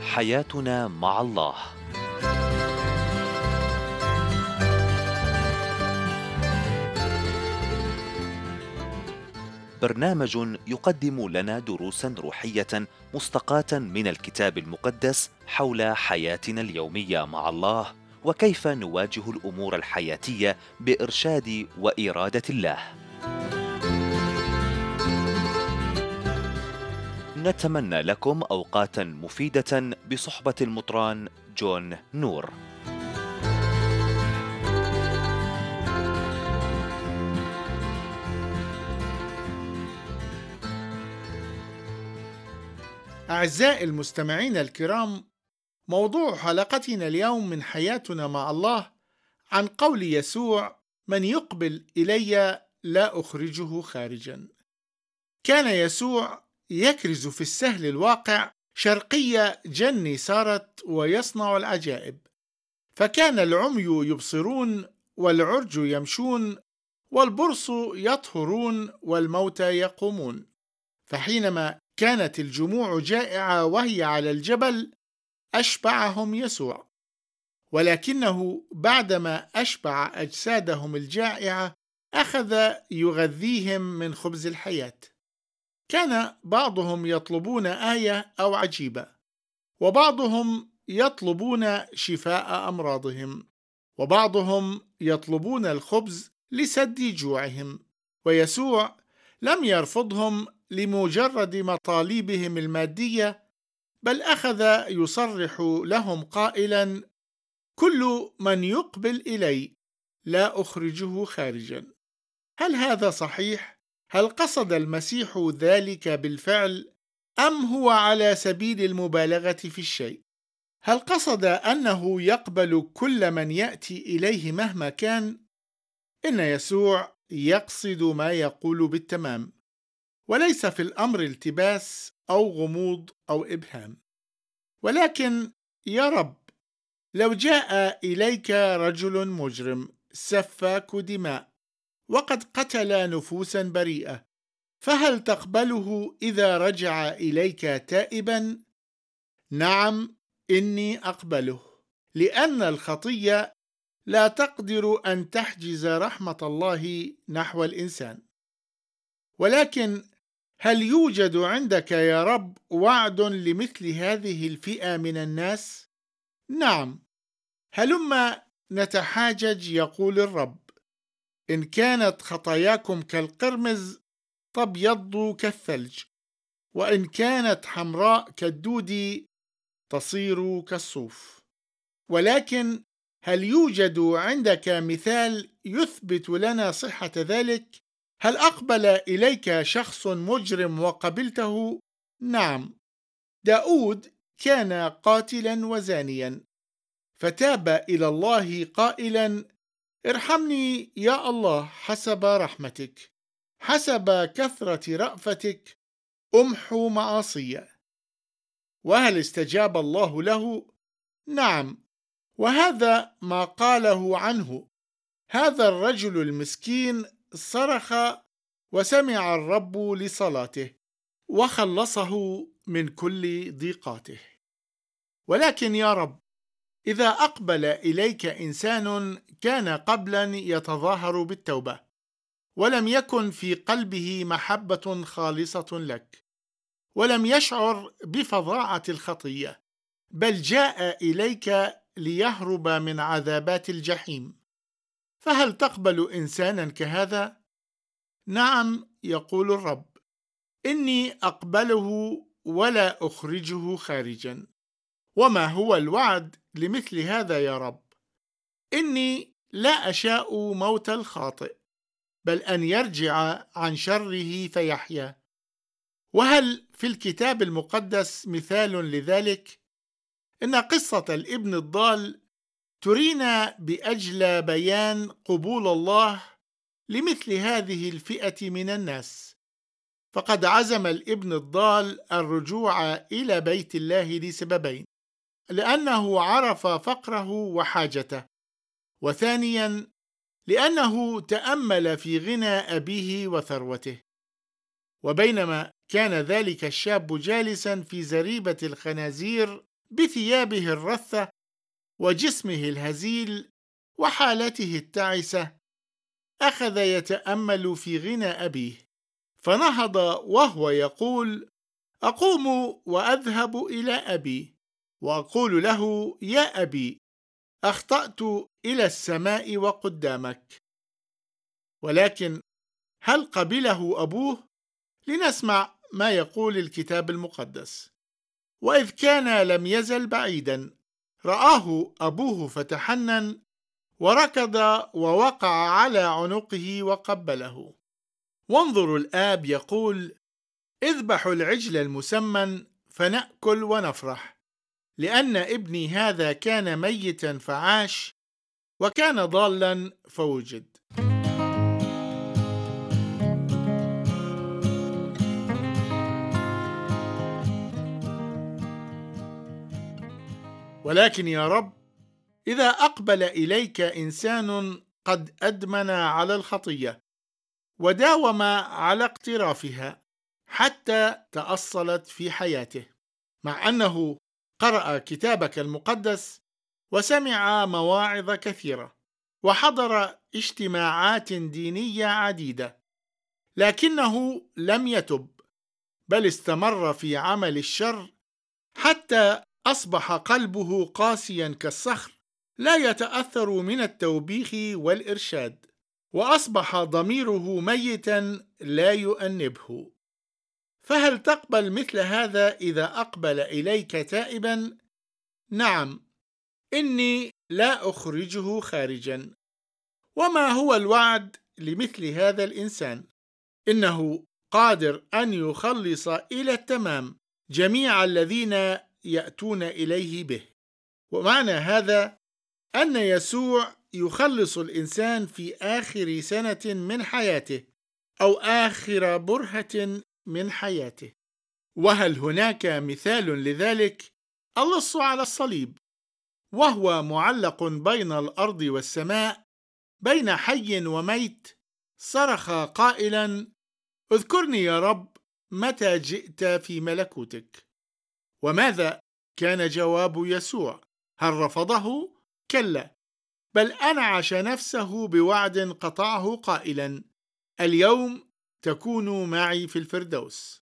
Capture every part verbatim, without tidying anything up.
حياتنا مع الله. برنامج يقدم لنا دروسا روحية مستقاة من الكتاب المقدس حول حياتنا اليومية مع الله، وكيف نواجه الأمور الحياتية بإرشاد وإرادة الله. نتمنى لكم أوقاتا مفيدة بصحبة المطران جون نور. أعزائي المستمعين الكرام، موضوع حلقتنا اليوم من حياتنا مع الله عن قول يسوع: من يقبل إلي لا أخرجه خارجا. كان يسوع يكرز في السهل الواقع شرقية جني سارت ويصنع العجائب، فكان العمي يبصرون والعرج يمشون والبرص يطهرون والموتى يقومون. فحينما كانت الجموع جائعة وهي على الجبل أشبعهم يسوع، ولكنه بعدما أشبع أجسادهم الجائعة أخذ يغذيهم من خبز الحياة. كان بعضهم يطلبون آية أو عجيبة، وبعضهم يطلبون شفاء أمراضهم، وبعضهم يطلبون الخبز لسد جوعهم. ويسوع لم يرفضهم لمجرد مطالبهم المادية، بل أخذ يصرح لهم قائلا: كل من يقبل إلي لا أخرجه خارجا. هل هذا صحيح؟ هل قصد المسيح ذلك بالفعل، أم هو على سبيل المبالغة في الشيء؟ هل قصد أنه يقبل كل من يأتي إليه مهما كان؟ إن يسوع يقصد ما يقول بالتمام، وليس في الأمر التباس أو غموض أو إبهام. ولكن يا رب، لو جاء إليك رجل مجرم سفاك دماء وقد قتل نفوسا بريئة، فهل تقبله إذا رجع إليك تائبا؟ نعم، إني أقبله، لأن الخطية لا تقدر أن تحجز رحمة الله نحو الإنسان. ولكن هل يوجد عندك يا رب وعد لمثل هذه الفئة من الناس؟ نعم، هلما نتحاجج، يقول الرب: إن كانت خطاياكم كالقرمز تبيض كالثلج، وإن كانت حمراء كالدود تصير كالصوف. ولكن هل يوجد عندك مثال يثبت لنا صحة ذلك؟ هل أقبل إليك شخص مجرم وقبلته؟ نعم، داود كان قاتلا وزانيا، فتاب إلى الله قائلا: ارحمني يا الله حسب رحمتك، حسب كثرة رأفتك أمحو معاصي. وهل استجاب الله له؟ نعم، وهذا ما قاله عنه: هذا الرجل المسكين صرخ وسمع الرب لصلاته وخلصه من كل ضيقاته. ولكن يا رب، إذا أقبل إليك إنسان كان قبلا يتظاهر بالتوبة، ولم يكن في قلبه محبة خالصة لك، ولم يشعر بفظاعة الخطية، بل جاء إليك ليهرب من عذابات الجحيم، فهل تقبل إنسانا كهذا؟ نعم، يقول الرب: إني أقبله ولا أخرجه خارجا. وما هو الوعد لمثل هذا يا رب؟ إني لا أشاء موت الخاطئ، بل أن يرجع عن شره فيحيا. وهل في الكتاب المقدس مثال لذلك؟ إن قصة الابن الضال ترينا بأجل بيان قبول الله لمثل هذه الفئة من الناس. فقد عزم الابن الضال الرجوع إلى بيت الله لسببين: لأنه عرف فقره وحاجته، وثانيا لأنه تأمل في غنى أبيه وثروته. وبينما كان ذلك الشاب جالسا في زريبة الخنازير بثيابه الرثة وجسمه الهزيل وحالته التعسة، أخذ يتأمل في غنى أبيه، فنهض وهو يقول: أقوم وأذهب إلى أبي وأقول له: يا أبي، أخطأت إلى السماء وقدامك. ولكن هل قبله أبوه؟ لنسمع ما يقول الكتاب المقدس: وإذ كان لم يزل بعيدا رآه أبوه فتحنن، وركض ووقع على عنقه وقبله. وانظروا الآب يقول: اذبحوا العجل المسمن فنأكل ونفرح، لأن ابني هذا كان ميتا فعاش، وكان ضالا فوجد. ولكن يا رب، إذا أقبل إليك إنسان قد أدمن على الخطية وداوم على اقترافها حتى تأصلت في حياته، مع أنه قرأ كتابك المقدس وسمع مواعظ كثيرة وحضر اجتماعات دينية عديدة، لكنه لم يتب، بل استمر في عمل الشر حتى أصبح قلبه قاسيا كالصخر، لا يتأثر من التوبيخ والإرشاد، وأصبح ضميره ميتا لا يؤنبه. فهل تقبل مثل هذا إذا أقبل إليك تائبا؟ نعم، إني لا أخرجه خارجا. وما هو الوعد لمثل هذا الإنسان؟ إنه قادر أن يخلص إلى التمام جميع الذين يأتون إليه به. ومعنى هذا أن يسوع يخلص الإنسان في آخر سنة من حياته أو آخر برهة من حياته. وهل هناك مثال لذلك؟ اللص على الصليب، وهو معلق بين الأرض والسماء، بين حي وميت، صرخ قائلا: اذكرني يا رب متى جئت في ملكوتك. وماذا كان جواب يسوع؟ هل رفضه؟ كلا، بل أنعش نفسه بوعد قطعه قائلا: اليوم تكون معي في الفردوس.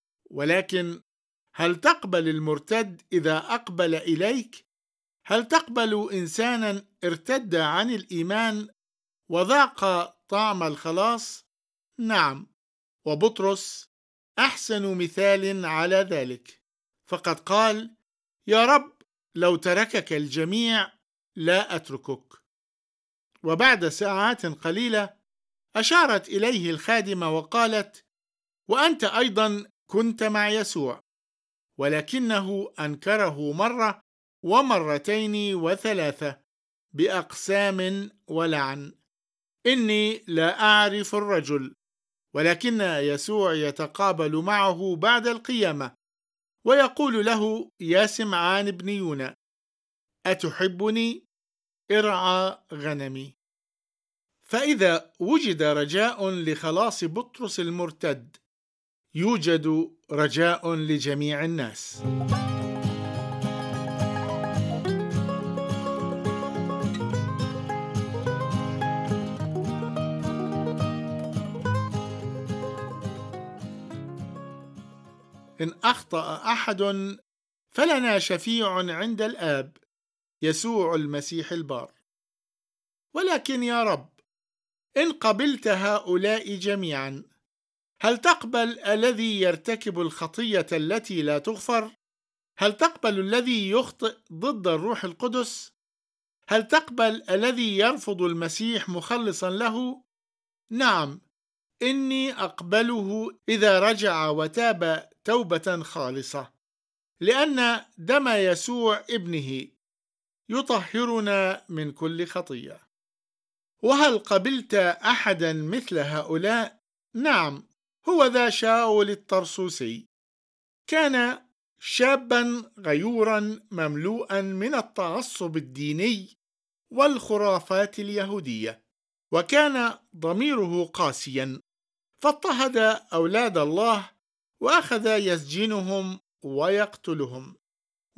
ولكن هل تقبل المرتد إذا أقبل إليك؟ هل تقبل إنسانا ارتد عن الإيمان وذاق طعم الخلاص؟ نعم، وبطرس أحسن مثال على ذلك، فقد قال: يا رب، لو تركك الجميع لا أتركك. وبعد ساعات قليلة أشارت إليه الخادمة وقالت: وأنت أيضا كنت مع يسوع. ولكنه أنكره مرة ومرتين وثلاثة بأقسام ولعن: إني لا أعرف الرجل. ولكن يسوع يتقابل معه بعد القيامة ويقول له: يا سمعان بن يونا، أتحبني؟ ارعى غنمي. فإذا وجد رجاء لخلاص بطرس المرتد، يوجد رجاء لجميع الناس. إن أخطأ أحد فلنا شفيع عند الآب، يسوع المسيح البار. ولكن يا رب، إن قبلت هؤلاء جميعا، هل تقبل الذي يرتكب الخطية التي لا تغفر؟ هل تقبل الذي يخطئ ضد الروح القدس؟ هل تقبل الذي يرفض المسيح مخلصا له؟ نعم، إني أقبله إذا رجع وتاب توبة خالصة، لأن دم يسوع ابنه يطهرنا من كل خطية. وهل قبلت أحدا مثل هؤلاء؟ نعم، هو ذا شاول الطرسوسي. كان شابا غيورا مملوءا من التعصب الديني والخرافات اليهودية، وكان ضميره قاسيا، فاضطهد أولاد الله وأخذ يسجنهم ويقتلهم.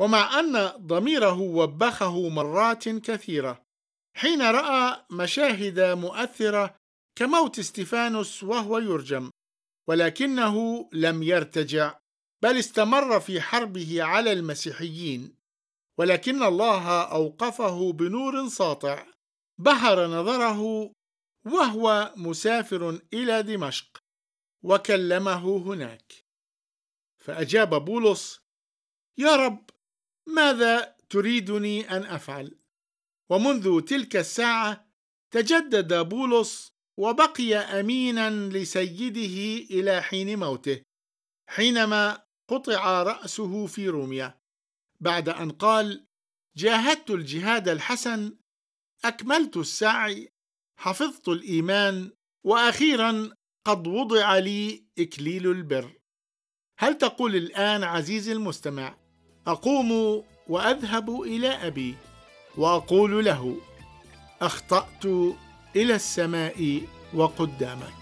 ومع أن ضميره وبخه مرات كثيرة حين رأى مشاهد مؤثرة كموت استفانوس وهو يرجم، ولكنه لم يرتجع، بل استمر في حربه على المسيحيين، ولكن الله أوقفه بنور ساطع بهر نظره وهو مسافر إلى دمشق، وكلمه هناك. فأجاب بولس: يا رب، ماذا تريدني أن أفعل؟ ومنذ تلك الساعة تجدد بولس وبقي أمينا لسيده إلى حين موته، حينما قطع رأسه في روميا، بعد أن قال: جاهدت الجهاد الحسن، أكملت السعي، حفظت الإيمان، وأخيرا قد وضع لي إكليل البر. هل تقول الآن عزيزي المستمع: أقوم وأذهب إلى أبي وأقول له: أخطأت إلى السماء وقدامك؟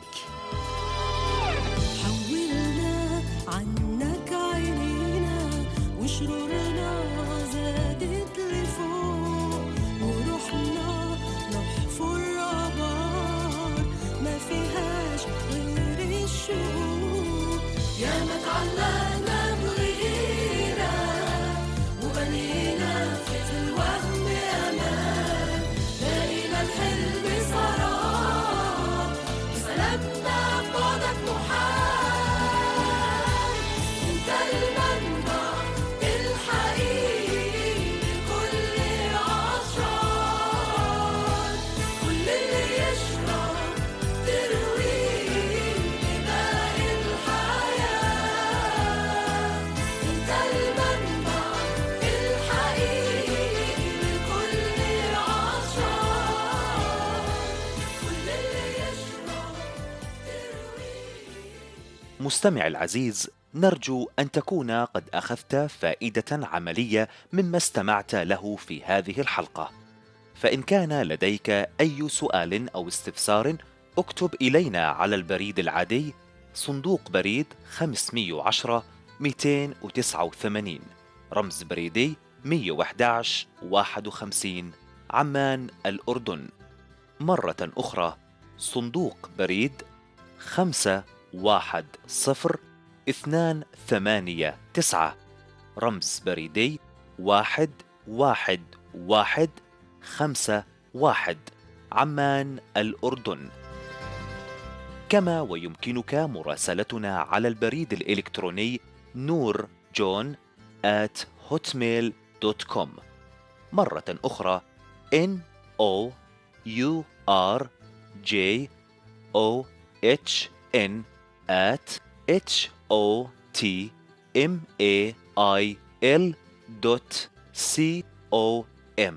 حولنا عنك عينينا وشرورنا زادت لفوق، ورحنا نحفر آبار ما فيهاش غير الشوق. يا ما تعلقنا بغيرك وبنينا في الوهم أمان، لقينا الحلم سراب وسلامنا في بعدك محال. انت المنبع الحقيقي لكل عطشان، كل اللي يشرب ترويه لباقي الحياة. انت المنبع الحقيقي لكل عطشان، كل اللي يشرب ترويه. مستمع العزيز، نرجو أن تكون قد أخذت فائدة عملية مما استمعت له في هذه الحلقة. فإن كان لديك أي سؤال أو استفسار، اكتب إلينا على البريد العادي صندوق بريد خمسمئة وعشرة مئتين وتسعة وثمانين، رمز بريدي مئة وأحد عشر واحد وخمسين، عمان، الأردن. مرة أخرى، صندوق بريد خمسة واحد صفر اثنان ثمانية تسعة، رمز بريدي واحد واحد واحد خمسة واحد، عمان، الأردن. كما ويمكنك مراسلتنا على البريد الإلكتروني نور جون آت هوتميل دوت كوم. مرة أخرى، N O U R J O H N at H O T M A I L دوت C O M.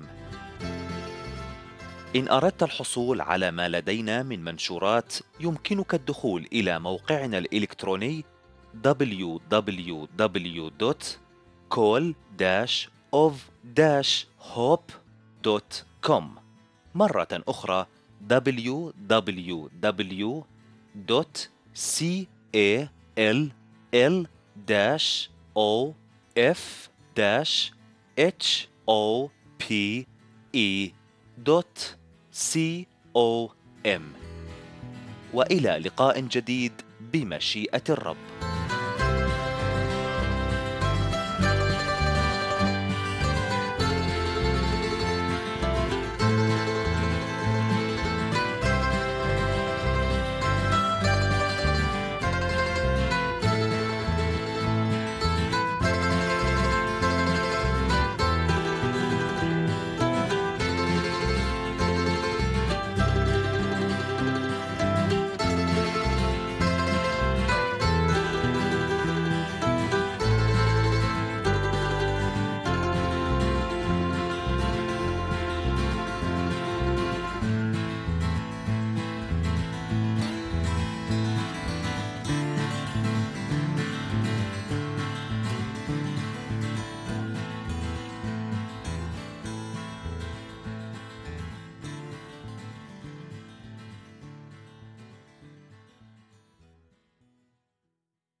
إن أردت الحصول على ما لدينا من منشورات، يمكنك الدخول إلى موقعنا الإلكتروني دبليو دبليو دبليو دوت كول داش أوف داش هوب دوت كوم. مرة أخرى، دبليو دبليو دبليو دوت كول دوت com. وإلى لقاء جديد بمشيئة الرب.